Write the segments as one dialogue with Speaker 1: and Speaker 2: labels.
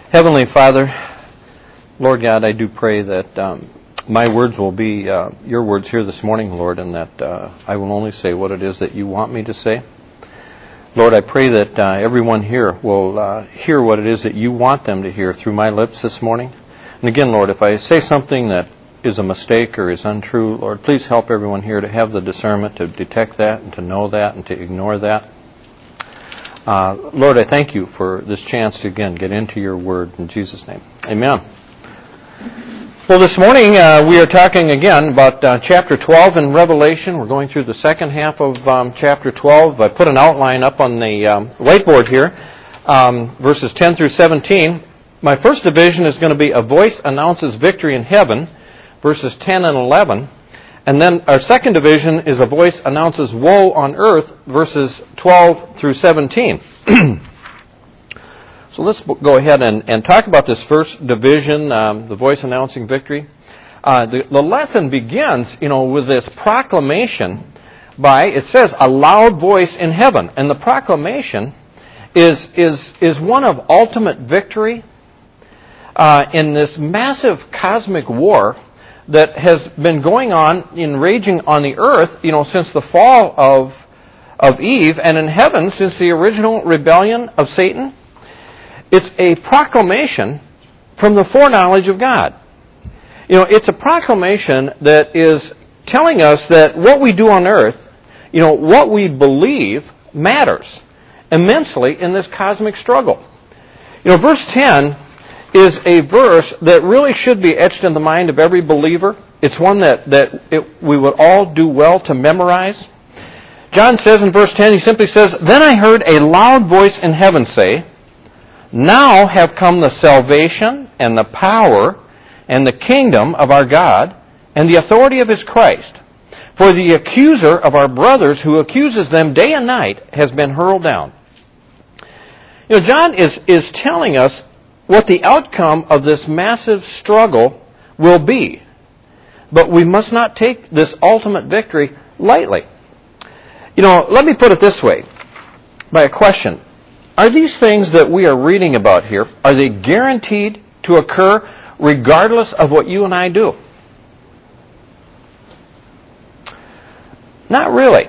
Speaker 1: Heavenly Father, Lord God, I do pray that my words will be your words here this morning, Lord, and that I will only say what it is that you want me to say. Lord, I pray that everyone here will hear what it is that you want them to hear through my lips this morning. And again, Lord, if I say something that is a mistake or is untrue, Lord, please help everyone here to have the discernment to detect that and to know that and to ignore that. Lord, I thank you for this chance to, again, get into your word in Jesus' name. Amen. Well, this morning we are talking again about chapter 12 in Revelation. We're going through the second half of chapter 12. I put an outline up on the whiteboard here, verses 10 through 17. My first division is going to be a voice announces victory in heaven, verses 10 and 11. And then our second division is a voice announces woe on earth, verses 12 through 17. So let's go ahead and talk about this first division, the voice announcing victory. The lesson begins, with this proclamation by, it says, a loud voice in heaven. And the proclamation is one of ultimate victory in this massive cosmic war that has been going on and raging on the earth, since the fall of Eve, and in heaven since the original rebellion of Satan. It's a proclamation from the foreknowledge of God. It's a proclamation that is telling us that what we do on earth, what we believe matters immensely in this cosmic struggle. Verse 10 is a verse that really should be etched in the mind of every believer. It's one that we would all do well to memorize. John says in verse 10, he simply says, "Then I heard a loud voice in heaven say, 'Now have come the salvation and the power and the kingdom of our God and the authority of his Christ. For the accuser of our brothers who accuses them day and night has been hurled down.'" John is telling us what the outcome of this massive struggle will be. But we must not take this ultimate victory lightly. Let me put it this way, by a question. Are these things that we are reading about here, are they guaranteed to occur regardless of what you and I do? Not really.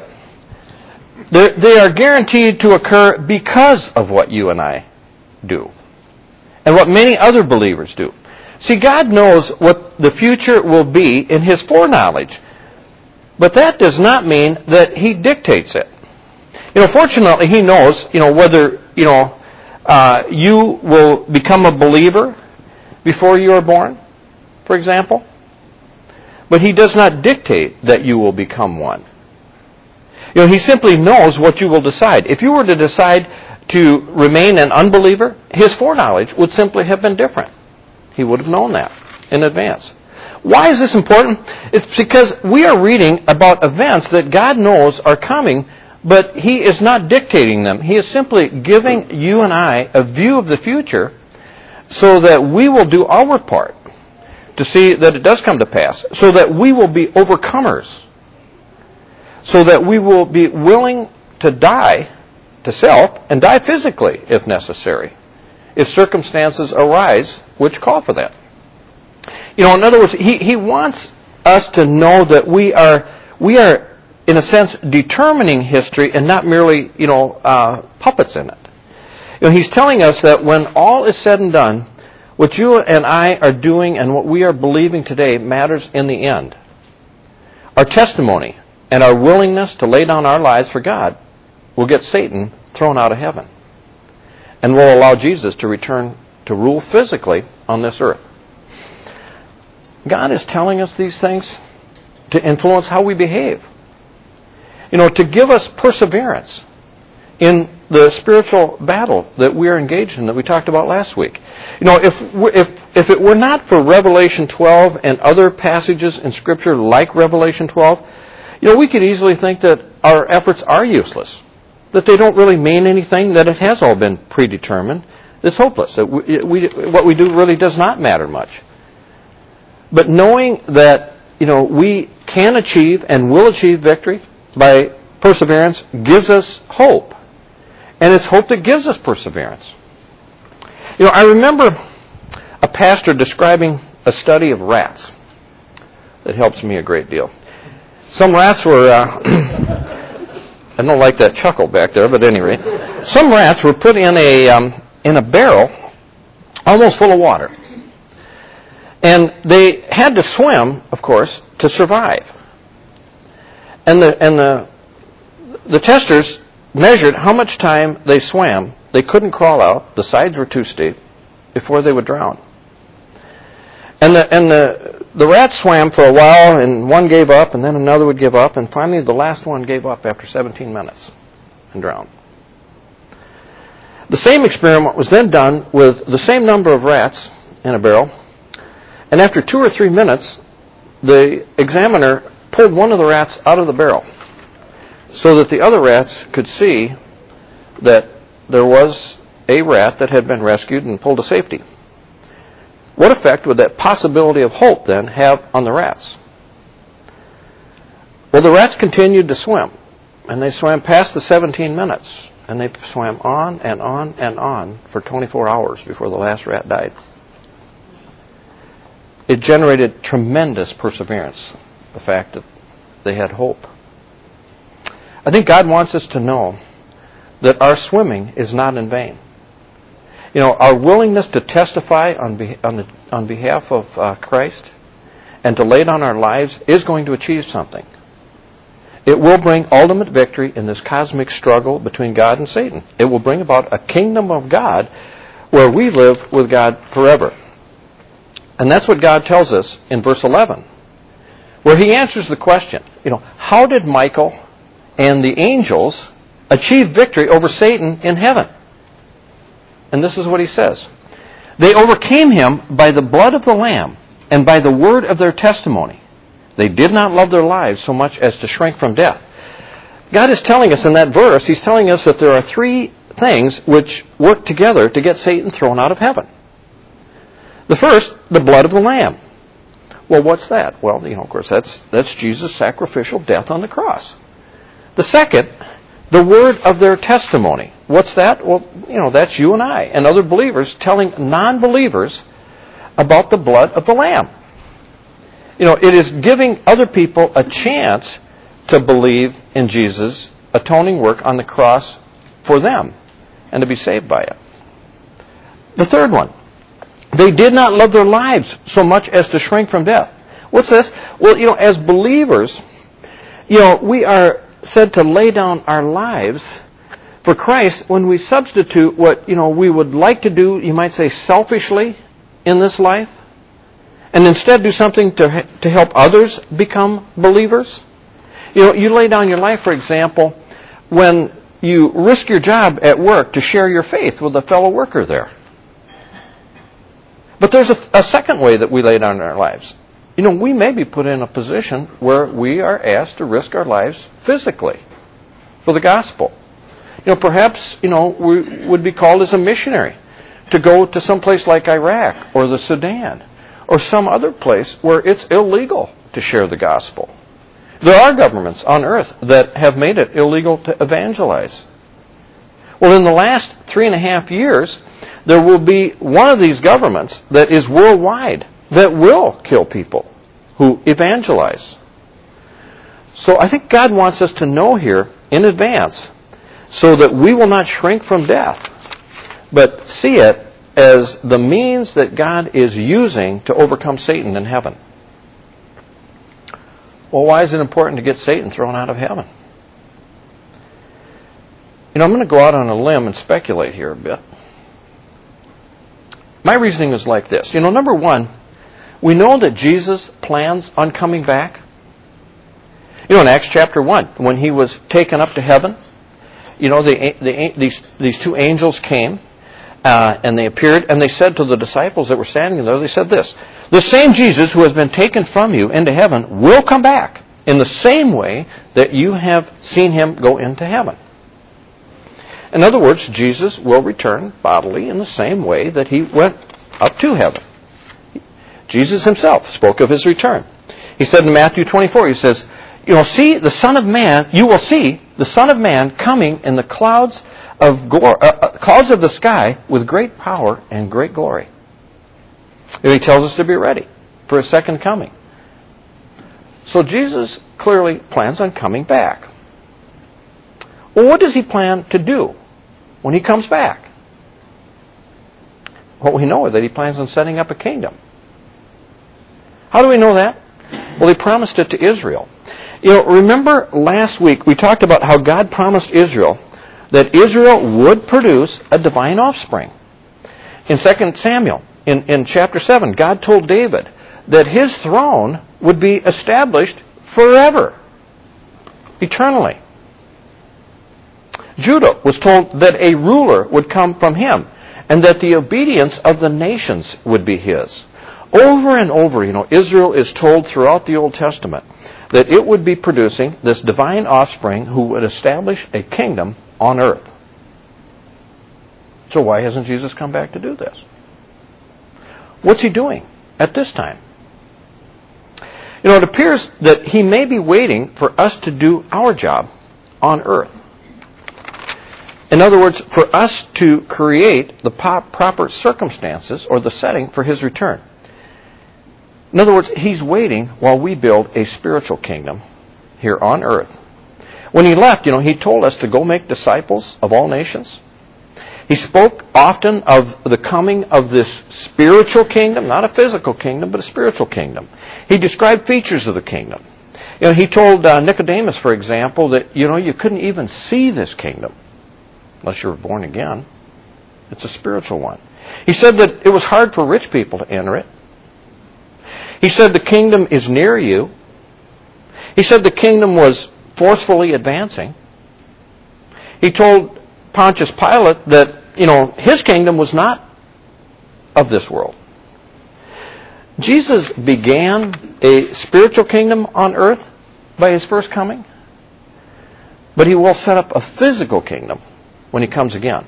Speaker 1: They are guaranteed to occur because of what you and I do, and what many other believers do. See, God knows what the future will be in his foreknowledge, but that does not mean that he dictates it. Fortunately, he knows, whether, you will become a believer before you are born, for example. But he does not dictate that you will become one. He simply knows what you will decide. If you were to decide to remain an unbeliever, his foreknowledge would simply have been different. He would have known that in advance. Why is this important? It's because we are reading about events that God knows are coming, but he is not dictating them. He is simply giving you and I a view of the future so that we will do our part to see that it does come to pass, so that we will be overcomers, so that we will be willing to die to self and die physically if necessary, if circumstances arise which call for that. In other words, he wants us to know that we are in a sense determining history and not merely puppets in it. He's telling us that when all is said and done, what you and I are doing and what we are believing today matters in the end. Our testimony and our willingness to lay down our lives for God will get Satan thrown out of heaven, and will allow Jesus to return to rule physically on this earth. God is telling us these things to influence how we behave. To give us perseverance in the spiritual battle that we are engaged in, that we talked about last week. If it were not for Revelation 12 and other passages in Scripture like Revelation 12, we could easily think that our efforts are useless, that they don't really mean anything, that it has all been predetermined. It's hopeless. That what we do really does not matter much. But knowing that, we can achieve and will achieve victory by perseverance gives us hope. And it's hope that gives us perseverance. I remember pastor describing a study of rats that helps me a great deal. Some rats were, I don't like that chuckle back there, but at any rate, some rats were put in a barrel almost full of water. And they had to swim, of course, to survive. And the testers measured how much time they swam. They couldn't crawl out. The sides were too steep before they would drown. And the rats swam for a while, and one gave up, and then another would give up, and finally the last one gave up after 17 minutes and drowned. The same experiment was then done with the same number of rats in a barrel, and after 2 or 3 minutes, the examiner pulled one of the rats out of the barrel so that the other rats could see that there was a rat that had been rescued and pulled to safety. What effect would that possibility of hope then have on the rats? Well, the rats continued to swim, and they swam past the 17 minutes, and they swam on and on and on for 24 hours before the last rat died. It generated tremendous perseverance, the fact that they had hope. I think God wants us to know that our swimming is not in vain. You know, our willingness to testify on behalf of Christ and to lay down our lives is going to achieve something. It will bring ultimate victory in this cosmic struggle between God and Satan. It will bring about a kingdom of God where we live with God forever. And that's what God tells us in verse 11, where he answers the question, how did Michael and the angels achieve victory over Satan in heaven? And this is what he says. They overcame him by the blood of the Lamb and by the word of their testimony. They did not love their lives so much as to shrink from death. God is telling us in that verse, he's telling us that there are 3 things which work together to get Satan thrown out of heaven. The first, the blood of the Lamb. Well, what's that? Well, of course, that's Jesus' sacrificial death on the cross. The second, the word of their testimony. What's that? Well, that's you and I and other believers telling non-believers about the blood of the Lamb. It is giving other people a chance to believe in Jesus' atoning work on the cross for them and to be saved by it. The third one, they did not love their lives so much as to shrink from death. What's this? Well, as believers, we are said to lay down our lives for Christ when we substitute what, we would like to do, you might say selfishly in this life, and instead do something to help others become believers. You lay down your life, for example, when you risk your job at work to share your faith with a fellow worker there. But there's a second way that we lay down our lives. We may be put in a position where we are asked to risk our lives physically for the gospel. Perhaps, we would be called as a missionary to go to some place like Iraq or the Sudan or some other place where it's illegal to share the gospel. There are governments on earth that have made it illegal to evangelize. Well, in the last 3.5 years, there will be one of these governments that is worldwide that will kill people who evangelize. So I think God wants us to know here in advance so that we will not shrink from death, but see it as the means that God is using to overcome Satan in heaven. Well, why is it important to get Satan thrown out of heaven? I'm going to go out on a limb and speculate here a bit. My reasoning is like this. Number one, we know that Jesus plans on coming back. In Acts chapter 1, when he was taken up to heaven, these 2 angels came and they appeared and they said to the disciples that were standing there, they said this, "The same Jesus who has been taken from you into heaven will come back in the same way that you have seen him go into heaven." In other words, Jesus will return bodily in the same way that he went up to heaven. Jesus himself spoke of his return. He said in Matthew 24, he says, you will see the Son of Man coming in the clouds of the sky with great power and great glory. And He tells us to be ready for His second coming. So Jesus clearly plans on coming back. Well, what does He plan to do when He comes back? Well, we know that He plans on setting up a kingdom. How do we know that? Well, He promised it to Israel. Remember last week we talked about how God promised Israel that Israel would produce a divine offspring. In 2 Samuel, in chapter 7, God told David that his throne would be established forever, eternally. Judah was told that a ruler would come from him and that the obedience of the nations would be his. Over and over, Israel is told throughout the Old Testament that it would be producing this divine offspring who would establish a kingdom on earth. So why hasn't Jesus come back to do this? What's He doing at this time? It appears that He may be waiting for us to do our job on earth. In other words, for us to create the proper circumstances or the setting for His return. In other words, He's waiting while we build a spiritual kingdom here on earth. When He left, He told us to go make disciples of all nations. He spoke often of the coming of this spiritual kingdom, not a physical kingdom, but a spiritual kingdom. He described features of the kingdom. He told Nicodemus, for example, that, you couldn't even see this kingdom unless you were born again. It's a spiritual one. He said that it was hard for rich people to enter it. He said the kingdom is near you. He said the kingdom was forcefully advancing. He told Pontius Pilate that, his kingdom was not of this world. Jesus began a spiritual kingdom on earth by His first coming, but He will set up a physical kingdom when He comes again.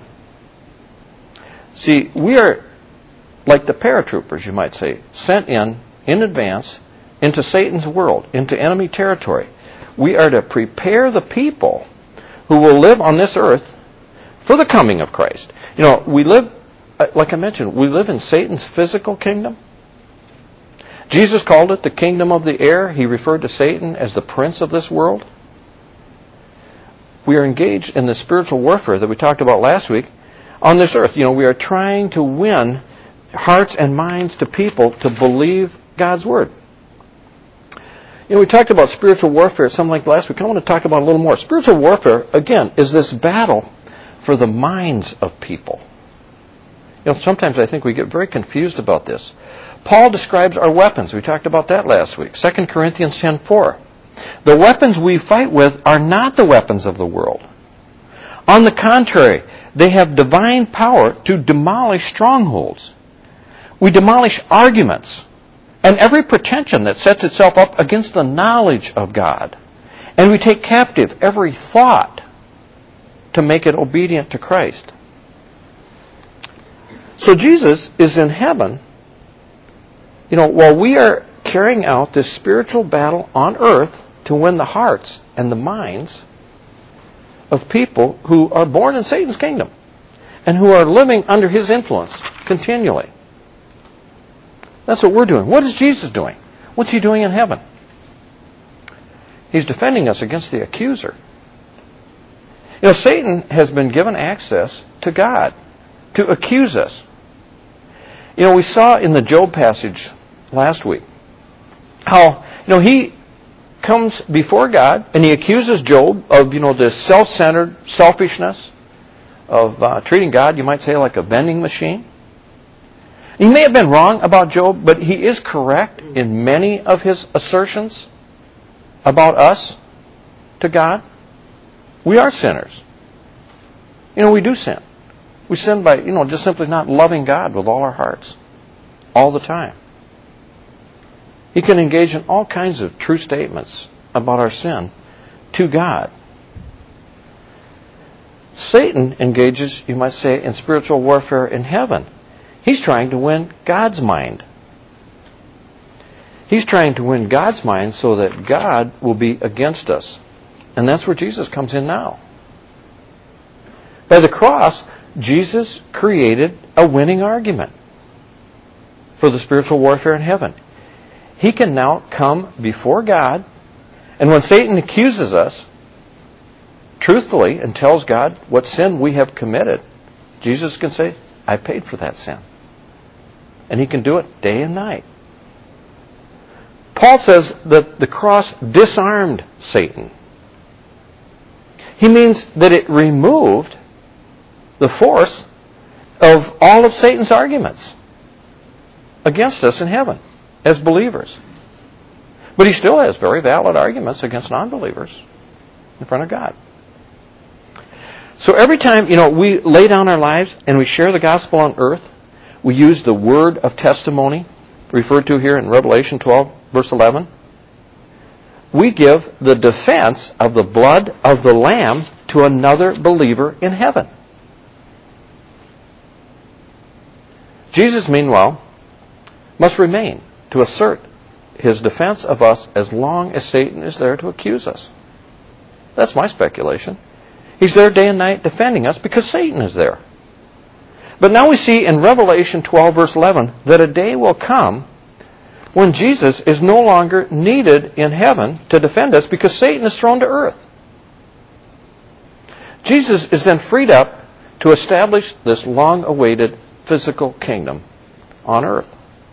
Speaker 1: See, we are like the paratroopers, you might say, sent in advance into Satan's world, into enemy territory. We are to prepare the people who will live on this earth for the coming of Christ. We live, like I mentioned, we live in Satan's physical kingdom. Jesus called it the kingdom of the air. He referred to Satan as the prince of this world. We are engaged in the spiritual warfare that we talked about last week on this earth. We are trying to win hearts and minds to people to believe God's Word. We talked about spiritual warfare something like last week. I want to talk about it a little more. Spiritual warfare, again, is this battle for the minds of people. Sometimes I think we get very confused about this. Paul describes our weapons. We talked about that last week. 2 Corinthians 10:4. The weapons we fight with are not the weapons of the world. On the contrary, they have divine power to demolish strongholds. We demolish arguments and every pretension that sets itself up against the knowledge of God. And we take captive every thought to make it obedient to Christ. So Jesus is in heaven, while we are carrying out this spiritual battle on earth to win the hearts and the minds of people who are born in Satan's kingdom and who are living under his influence continually. That's what we're doing. What is Jesus doing? What's He doing in heaven? He's defending us against the accuser. Satan has been given access to God to accuse us. We saw in the Job passage last week how, he comes before God and he accuses Job of, this self-centered selfishness of treating God, you might say, like a vending machine. He may have been wrong about Job, but he is correct in many of his assertions about us to God. We are sinners. We do sin. We sin by, just simply not loving God with all our hearts all the time. He can engage in all kinds of true statements about our sin to God. Satan engages, you might say, in spiritual warfare in heaven. He's trying to win God's mind. He's trying to win God's mind so that God will be against us. And that's where Jesus comes in now. By the cross, Jesus created a winning argument for the spiritual warfare in heaven. He can now come before God, and when Satan accuses us truthfully and tells God what sin we have committed, Jesus can say, I paid for that sin. And He can do it day and night. Paul says that the cross disarmed Satan. He means that it removed the force of all of Satan's arguments against us in heaven as believers. But he still has very valid arguments against non-believers in front of God. So every time, we lay down our lives and we share the gospel on earth, we use the word of testimony, referred to here in Revelation 12, verse 11. We give the defense of the blood of the Lamb to another believer in heaven. Jesus, meanwhile, must remain to assert His defense of us as long as Satan is there to accuse us. That's my speculation. He's there day and night defending us because Satan is there. But now we see in Revelation 12, verse 11, that a day will come when Jesus is no longer needed in heaven to defend us because Satan is thrown to earth. Jesus is then freed up to establish this long-awaited physical kingdom on earth.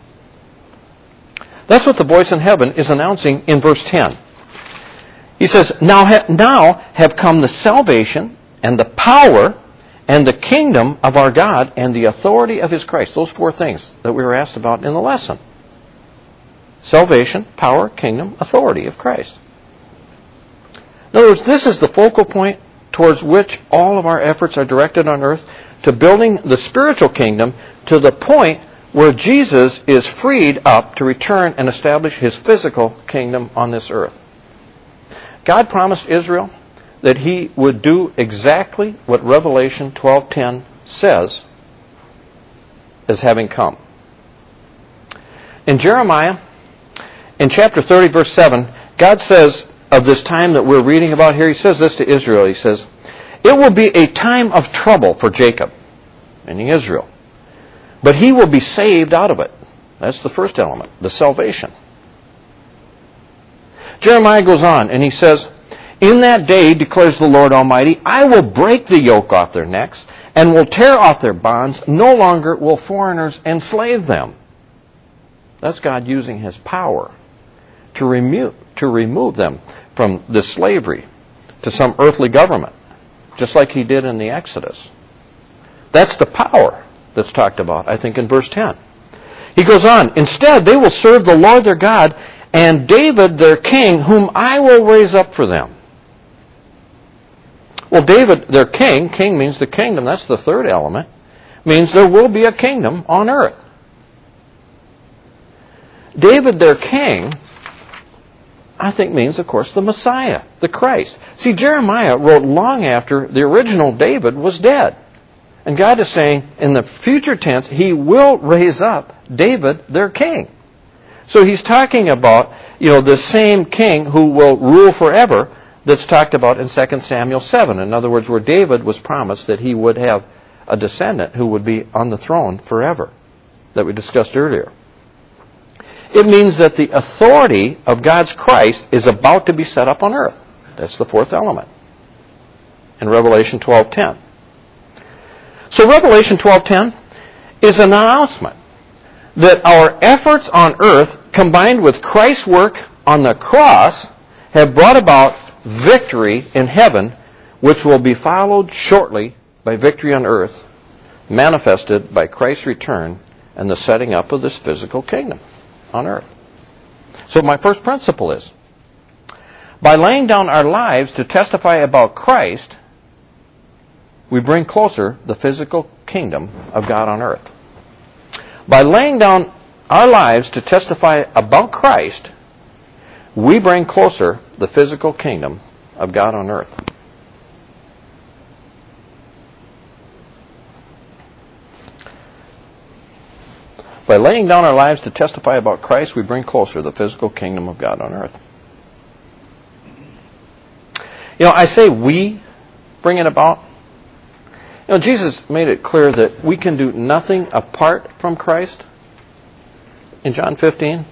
Speaker 1: That's what the voice in heaven is announcing in verse 10. He says, Now have come the salvation and the power and the kingdom of our God and the authority of His Christ. Those four things that we were asked about in the lesson. Salvation, power, kingdom, authority of Christ. In other words, this is the focal point towards which all of our efforts are directed on earth, to building the spiritual kingdom to the point where Jesus is freed up to return and establish His physical kingdom on this earth. God promised Israel that He would do exactly what Revelation 12:10 says as having come. In Jeremiah, in chapter 30, verse 7, God says of this time that we're reading about here, He says this to Israel. He says, It will be a time of trouble for Jacob, meaning Israel, but he will be saved out of it. That's the first element, the salvation. Jeremiah goes on and he says, In that day, declares the Lord Almighty, I will break the yoke off their necks and will tear off their bonds. No longer will foreigners enslave them. That's God using His power to remove them from this slavery to some earthly government, just like He did in the Exodus. That's the power that's talked about, I think, in verse 10. He goes on, Instead, they will serve the Lord their God and David their king, whom I will raise up for them. Well, David their king means the kingdom, that's the third element, means there will be a kingdom on earth. David their king, I think, means, of course, the Messiah, the Christ. See, Jeremiah wrote long after the original David was dead. And God is saying, in the future tense, He will raise up David, their king. So He's talking about, the same king who will rule forever that's talked about in 2 Samuel 7. In other words, where David was promised that he would have a descendant who would be on the throne forever, that we discussed earlier. It means that the authority of God's Christ is about to be set up on earth. That's the fourth element in Revelation 12:10. So Revelation 12:10 is an announcement that our efforts on earth, combined with Christ's work on the cross, have brought about victory in heaven, which will be followed shortly by victory on earth, manifested by Christ's return and the setting up of this physical kingdom on earth. So my first principle is, by laying down our lives to testify about Christ, we bring closer the physical kingdom of God on earth. By laying down our lives to testify about Christ, we bring closer the physical kingdom of God on earth. By laying down our lives to testify about Christ, we bring closer the physical kingdom of God on earth. I say we bring it about. Jesus made it clear that we can do nothing apart from Christ. in John 15?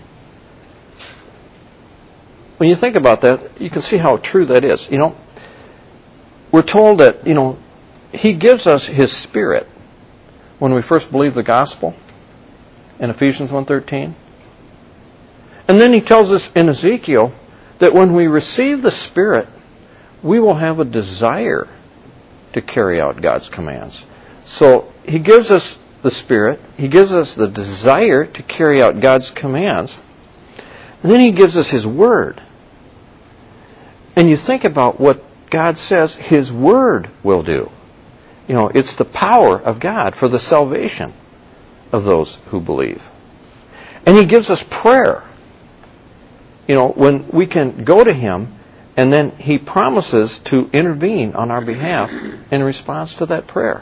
Speaker 1: When you think about that, you can see how true that is. We're told that, He gives us His Spirit when we first believe the gospel in Ephesians 1:13. And then He tells us in Ezekiel that when we receive the Spirit, we will have a desire to carry out God's commands. So He gives us the Spirit. He gives us the desire to carry out God's commands. And then He gives us His Word. And you think about what God says His Word will do. It's the power of God for the salvation of those who believe. And He gives us prayer. When we can go to Him, and then He promises to intervene on our behalf in response to that prayer.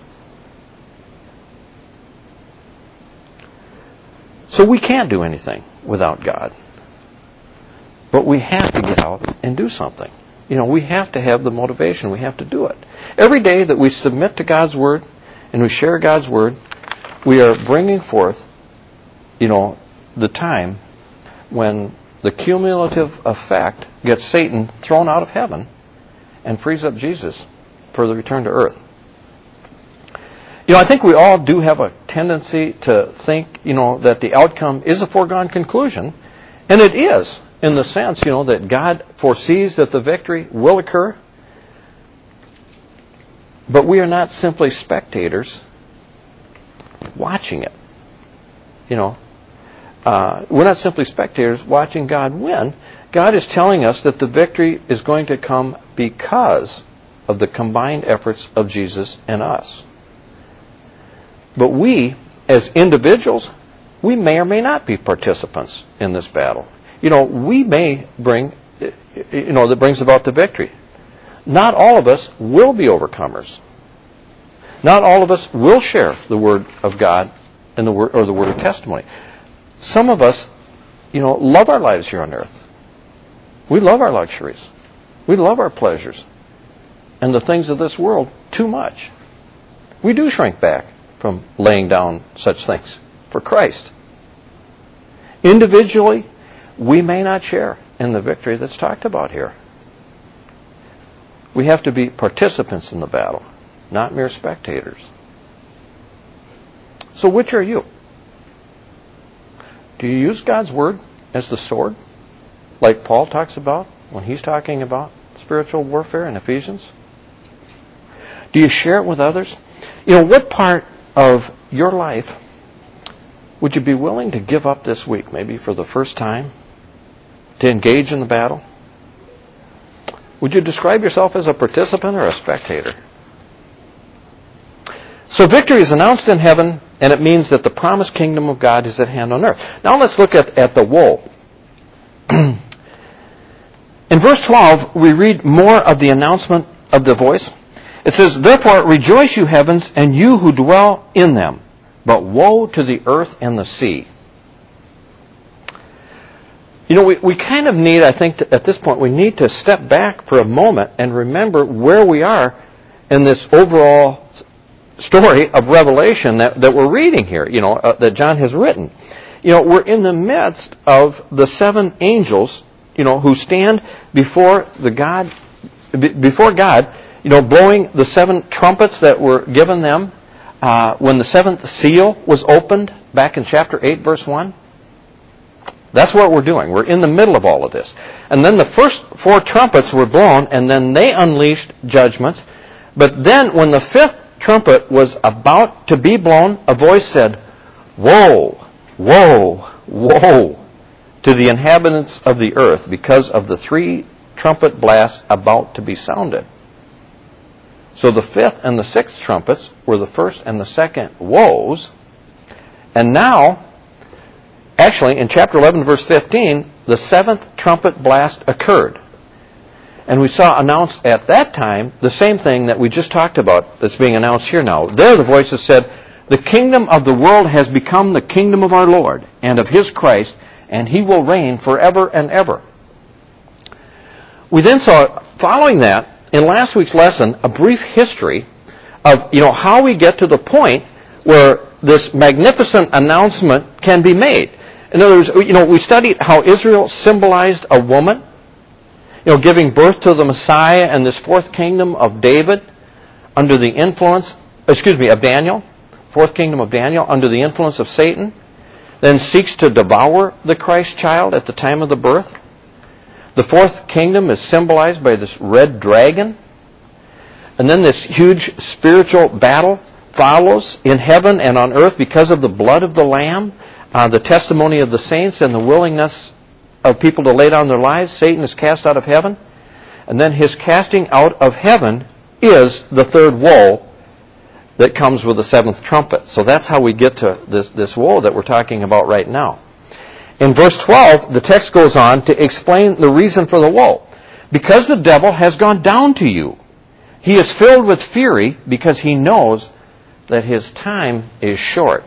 Speaker 1: So we can't do anything without God. But we have to get out and do something. We have to have the motivation. We have to do it. Every day that we submit to God's Word and we share God's Word, we are bringing forth, the time when the cumulative effect gets Satan thrown out of heaven and frees up Jesus for the return to earth. I think we all do have a tendency to think, that the outcome is a foregone conclusion. And it is, in the sense, that God foresees that the victory will occur. But we are not simply spectators watching it. We're not simply spectators watching God win. God is telling us that the victory is going to come because of the combined efforts of Jesus and us. But we, as individuals, we may or may not be participants in this battle. We may bring, that brings about the victory. Not all of us will be overcomers. Not all of us will share the Word of God and the word of testimony. Some of us, love our lives here on earth. We love our luxuries. We love our pleasures and the things of this world too much. We do shrink back from laying down such things for Christ. Individually, we may not share in the victory that's talked about here. We have to be participants in the battle, not mere spectators. So which are you? Do you use God's Word as the sword, like Paul talks about when he's talking about spiritual warfare in Ephesians? Do you share it with others? What part of your life would you be willing to give up this week, maybe for the first time, to engage in the battle? Would you describe yourself as a participant or a spectator? So victory is announced in heaven, and it means that the promised kingdom of God is at hand on earth. Now let's look at the woe. In verse 12, we read more of the announcement of the voice. It says, "Therefore rejoice, you heavens, and you who dwell in them. But woe to the earth and the sea." We kind of need, I think, at this point, we need to step back for a moment and remember where we are in this overall story of Revelation that we're reading here, that John has written. We're in the midst of the seven angels, who stand before God, blowing the seven trumpets that were given them when the seventh seal was opened back in chapter 8, verse 1. That's what we're doing. We're in the middle of all of this. And then the first four trumpets were blown, and then they unleashed judgments. But then when the fifth trumpet was about to be blown, a voice said, "Woe, woe, woe to the inhabitants of the earth because of the three trumpet blasts about to be sounded." So the fifth and the sixth trumpets were the first and the second woes. And now, actually, in chapter 11, verse 15, the seventh trumpet blast occurred. And we saw announced at that time the same thing that we just talked about that's being announced here now. There the voices said, "The kingdom of the world has become the kingdom of our Lord and of His Christ, and He will reign forever and ever." We then saw, following that, in last week's lesson, a brief history of how we get to the point where this magnificent announcement can be made. In other words, we studied how Israel symbolized a woman, giving birth to the Messiah and this fourth kingdom of David under the influence, of Daniel, fourth kingdom of Daniel under the influence of Satan, then seeks to devour the Christ child at the time of the birth. The fourth kingdom is symbolized by this red dragon. And then this huge spiritual battle follows in heaven and on earth because of the blood of the Lamb, the testimony of the saints, and the willingness of people to lay down their lives. Satan is cast out of heaven. And then his casting out of heaven is the third woe that comes with the seventh trumpet. So that's how we get to this woe that we're talking about right now. In verse 12, the text goes on to explain the reason for the woe. Because the devil has gone down to you. He is filled with fury because he knows that his time is short.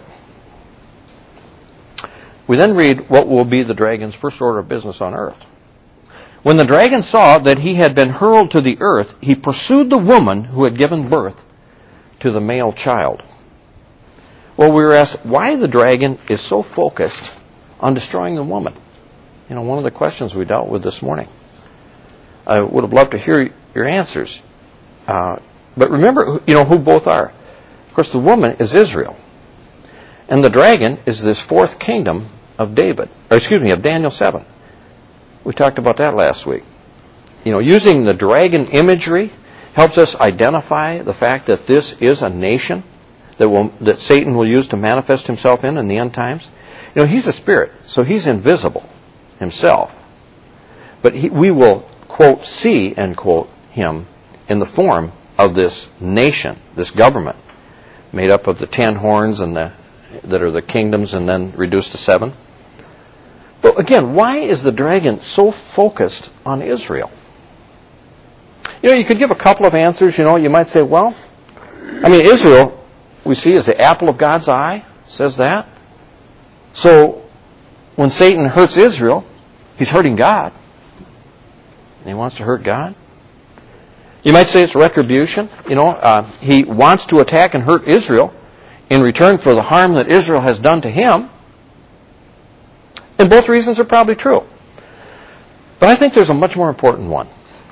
Speaker 1: We then read what will be the dragon's first order of business on earth. When the dragon saw that he had been hurled to the earth, he pursued the woman who had given birth to the male child. Well, we were asked why the dragon is so focused on destroying the woman. One of the questions we dealt with this morning. I would have loved to hear your answers. But remember, who both are. Of course, the woman is Israel. And the dragon is this fourth kingdom of of Daniel 7. We talked about that last week. Using the dragon imagery helps us identify the fact that this is a nation that Satan will use to manifest himself in the end times. He's a spirit, so he's invisible himself. But we will, quote, see, end quote, him in the form of this nation, this government, made up of the 10 horns and that are the kingdoms and then reduced to 7. But again, why is the dragon so focused on Israel? You could give a couple of answers. You might say, well, Israel, we see, is the apple of God's eye, says that. So when Satan hurts Israel, he's hurting God. And he wants to hurt God. You might say it's retribution. He wants to attack and hurt Israel in return for the harm that Israel has done to him. And both reasons are probably true. But I think there's a much more important one.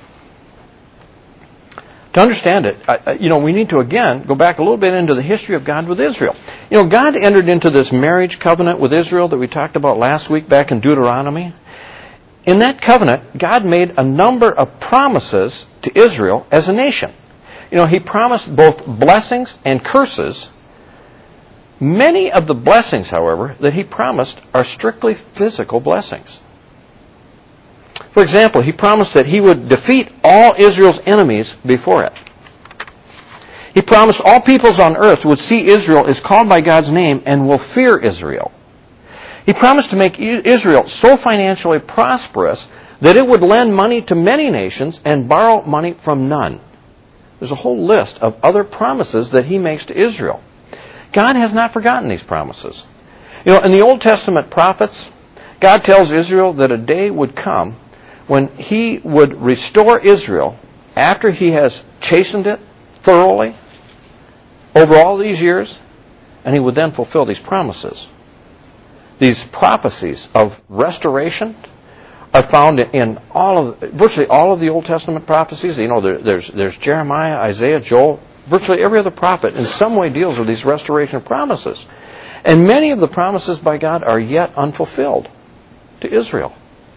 Speaker 1: To understand it, we need to, again, go back a little bit into the history of God with Israel. God entered into this marriage covenant with Israel that we talked about last week back in Deuteronomy. In that covenant, God made a number of promises to Israel as a nation. He promised both blessings and curses. Many of the blessings, however, that he promised are strictly physical blessings. For example, he promised that he would defeat all Israel's enemies before it. He promised all peoples on earth would see Israel is called by God's name and will fear Israel. He promised to make Israel so financially prosperous that it would lend money to many nations and borrow money from none. There's a whole list of other promises that he makes to Israel. God has not forgotten these promises. In the Old Testament prophets, God tells Israel that a day would come when he would restore Israel after he has chastened it thoroughly over all these years, and he would then fulfill these promises. These prophecies of restoration are found in virtually all of the Old Testament prophecies. There's Jeremiah, Isaiah, Joel. Virtually every other prophet in some way deals with these restoration promises. And many of the promises by God are yet unfulfilled to Israel.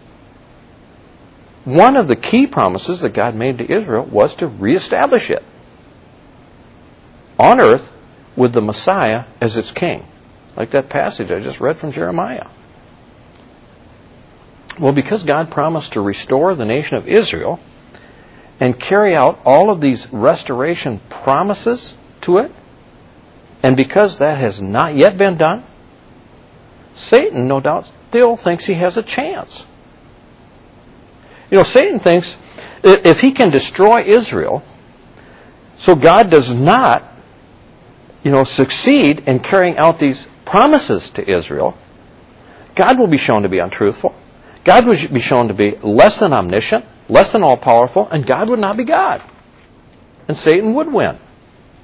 Speaker 1: One of the key promises that God made to Israel was to reestablish it on earth with the Messiah as its king. Like that passage I just read from Jeremiah. Well, because God promised to restore the nation of Israel and carry out all of these restoration promises to it, and because that has not yet been done, Satan, no doubt, still thinks he has a chance. Satan thinks that if he can destroy Israel, so God does not, succeed in carrying out these promises to Israel, God will be shown to be untruthful. God will be shown to be less than omniscient, less than all-powerful, and God would not be God. And Satan would win.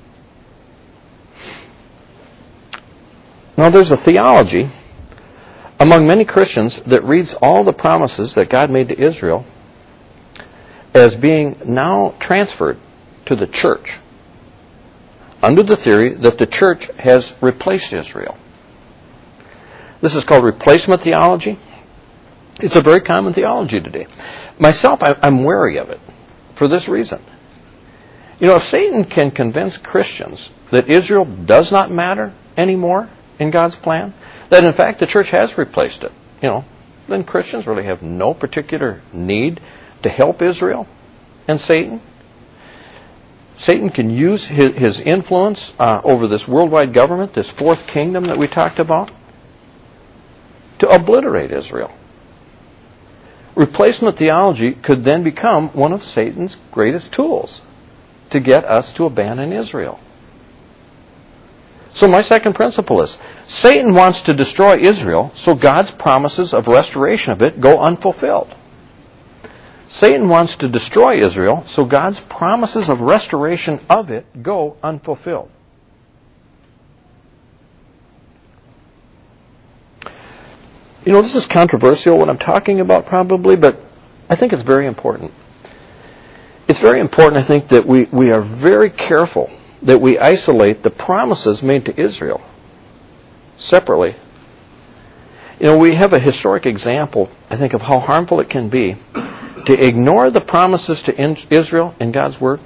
Speaker 1: Now, there's a theology among many Christians that reads all the promises that God made to Israel as being now transferred to the church, under the theory that the church has replaced Israel. This is called replacement theology. It's a very common theology today. Myself, I'm wary of it for this reason. If Satan can convince Christians that Israel does not matter anymore in God's plan, that in fact the church has replaced it, then Christians really have no particular need to help Israel and Satan. Satan can use his influence over this worldwide government, this fourth kingdom that we talked about, to obliterate Israel. Replacement theology could then become one of Satan's greatest tools to get us to abandon Israel. So my second principle is, Satan wants to destroy Israel so God's promises of restoration of it go unfulfilled. Satan wants to destroy Israel so God's promises of restoration of it go unfulfilled. This is controversial what I'm talking about probably, but I think it's very important. It's very important, I think, that we are very careful that we isolate the promises made to Israel separately. We have a historic example, I think, of how harmful it can be to ignore the promises to Israel in God's Word.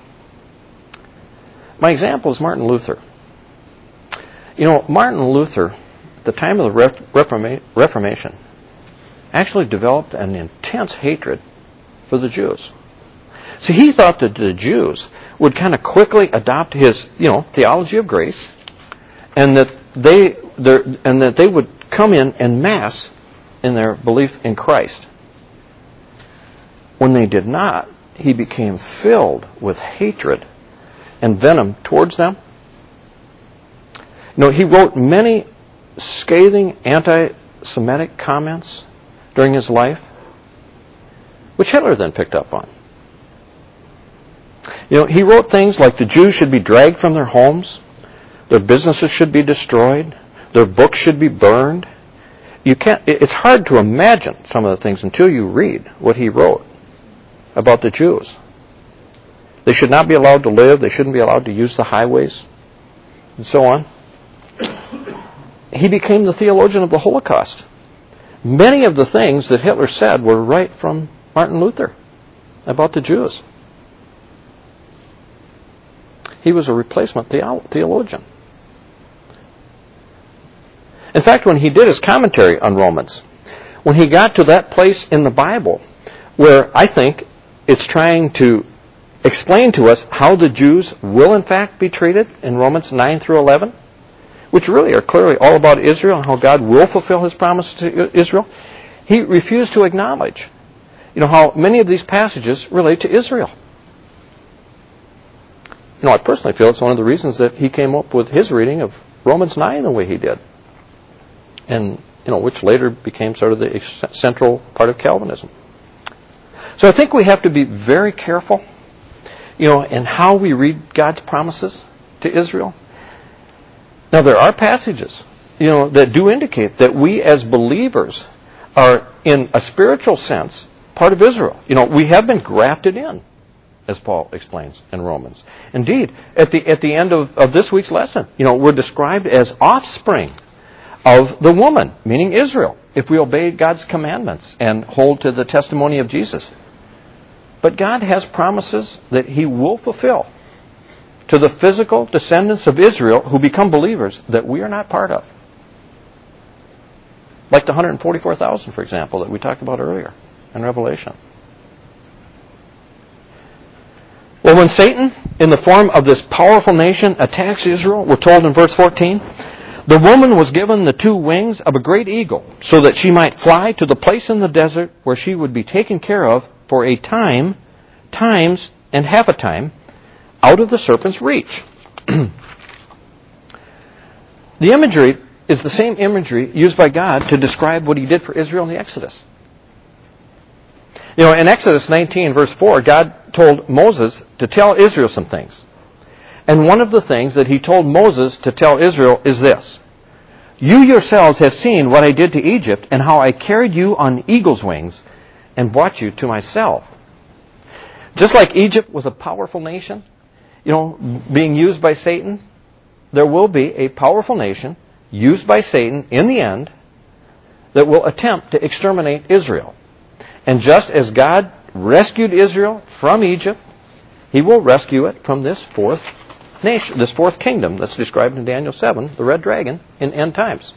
Speaker 1: My example is Martin Luther. Martin Luther, at the time of the Reformation, actually developed an intense hatred for the Jews. See, he thought that the Jews would kind of quickly adopt his, theology of grace, and that they would come in en masse in their belief in Christ. When they did not, he became filled with hatred and venom towards them. He wrote many scathing anti-Semitic comments during his life, which Hitler then picked up on. He wrote things like the Jews should be dragged from their homes, their businesses should be destroyed, their books should be burned. It's hard to imagine some of the things until you read what he wrote about the Jews. They should not be allowed to live, they shouldn't be allowed to use the highways, and so on. He became the theologian of the Holocaust. Many of the things that Hitler said were right from Martin Luther about the Jews. He was a replacement theologian. In fact, when he did his commentary on Romans, when he got to that place in the Bible where I think it's trying to explain to us how the Jews will in fact be treated in Romans 9 through 11, which really are clearly all about Israel and how God will fulfill His promise to Israel, he refused to acknowledge, how many of these passages relate to Israel. I personally feel it's one of the reasons that he came up with his reading of Romans 9 the way he did, and which later became sort of the central part of Calvinism. So I think we have to be very careful, in how we read God's promises to Israel. Now, there are passages, that do indicate that we as believers are, in a spiritual sense, part of Israel. We have been grafted in, as Paul explains in Romans. Indeed, at the end of this week's lesson, we're described as offspring of the woman, meaning Israel, if we obey God's commandments and hold to the testimony of Jesus. But God has promises that He will fulfill to the physical descendants of Israel who become believers that we are not part of. Like the 144,000, for example, that we talked about earlier in Revelation. Well, when Satan, in the form of this powerful nation, attacks Israel, we're told in verse 14, the woman was given the two wings of a great eagle, so that she might fly to the place in the desert where she would be taken care of for a time, times, and half a time, out of the serpent's reach. The imagery is the same imagery used by God to describe what He did for Israel in the Exodus. In Exodus 19, verse 4, God told Moses to tell Israel some things. And one of the things that He told Moses to tell Israel is this: You yourselves have seen what I did to Egypt and how I carried you on eagle's wings and brought you to myself. Just like Egypt was a powerful nation, being used by Satan, there will be a powerful nation used by Satan in the end that will attempt to exterminate Israel. And just as God rescued Israel from Egypt, He will rescue it from this fourth nation, this fourth kingdom that's described in Daniel 7, the red dragon, in end times.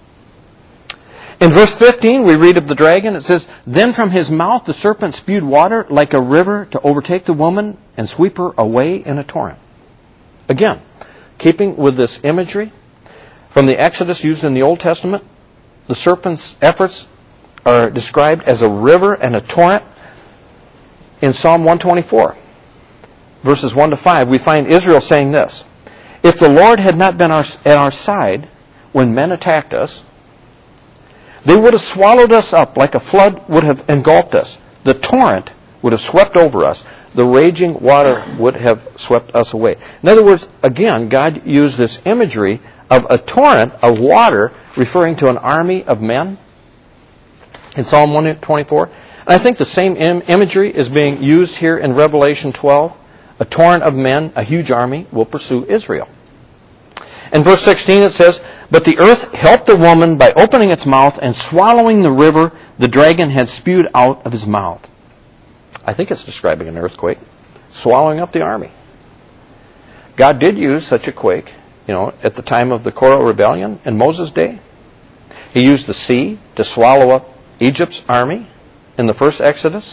Speaker 1: In verse 15, we read of the dragon. It says, "Then from his mouth the serpent spewed water like a river to overtake the woman and sweep her away in a torrent." Again, keeping with this imagery from the Exodus used in the Old Testament, the serpent's efforts are described as a river and a torrent in Psalm 124. Verses 1 to 5, we find Israel saying this, "If the Lord had not been at our side when men attacked us, they would have swallowed us up like a flood would have engulfed us. The torrent would have swept over us. The raging water would have swept us away." In other words, again, God used this imagery of a torrent of water referring to an army of men in Psalm 124. And I think the same imagery is being used here in Revelation 12. A torrent of men, a huge army, will pursue Israel. In verse 16 it says, "But the earth helped the woman by opening its mouth and swallowing the river the dragon had spewed out of his mouth." I think it's describing an earthquake, swallowing up the army. God did use such a quake, at the time of the Korah rebellion in Moses' day. He used the sea to swallow up Egypt's army in the first Exodus.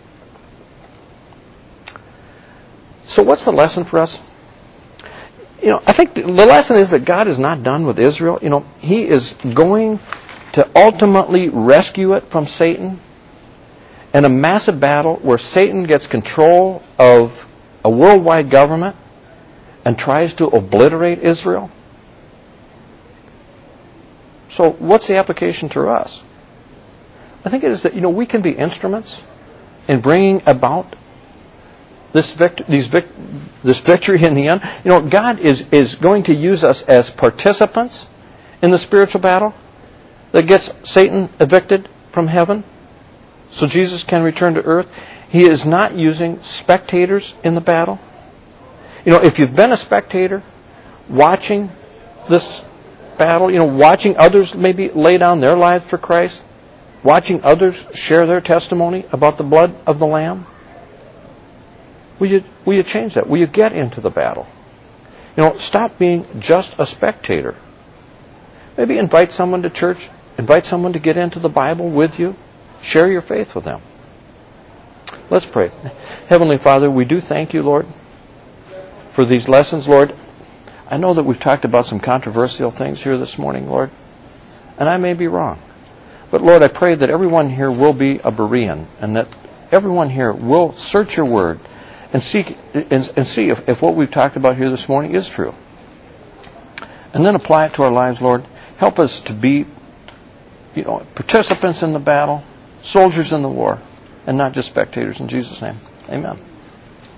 Speaker 1: So what's the lesson for us? I think the lesson is that God is not done with Israel. He is going to ultimately rescue it from Satan in a massive battle where Satan gets control of a worldwide government and tries to obliterate Israel. So what's the application to us? I think it is that, we can be instruments in bringing about this victory in the end. God is going to use us as participants in the spiritual battle that gets Satan evicted from heaven so Jesus can return to earth. He is not using spectators in the battle. If you've been a spectator watching this battle, watching others maybe lay down their lives for Christ, watching others share their testimony about the blood of the Lamb, will you change that? Will you get into the battle? Stop being just a spectator. Maybe invite someone to church, invite someone to get into the Bible with you, share your faith with them. Let's pray. Heavenly Father, we do thank you, Lord, for these lessons, Lord. I know that we've talked about some controversial things here this morning, Lord, and I may be wrong. But Lord, I pray that everyone here will be a Berean, and that everyone here will search your word and see if what we've talked about here this morning is true. And then apply it to our lives, Lord. Help us to be, participants in the battle, soldiers in the war, and not just spectators. In Jesus' name, amen.